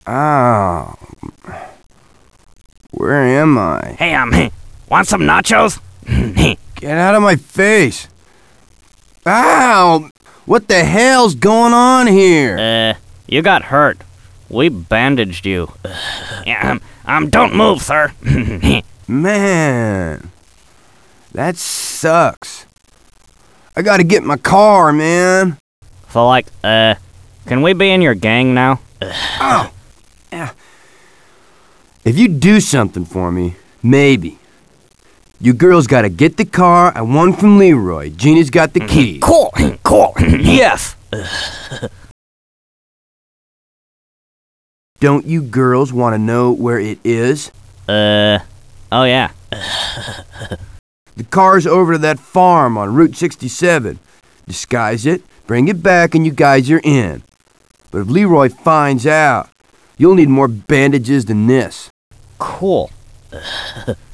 Ow. Where am I? Hey, want some nachos? Get out of my face. Ow! What the hell's going on here? You got hurt. We bandaged you. Yeah, don't move, sir. Man, that sucks. I gotta get my car, man. So, like, can we be in your gang now? Oh! Yeah. If you do something for me, maybe. You girls gotta get the car I won from Leroy. Gina's got the key. Cool. Yes. Don't you girls want to know where it is? Oh yeah. The car's over to that farm on Route 67. Disguise it, bring it back, and you guys are in. But if Leroy finds out, you'll need more bandages than this. Cool.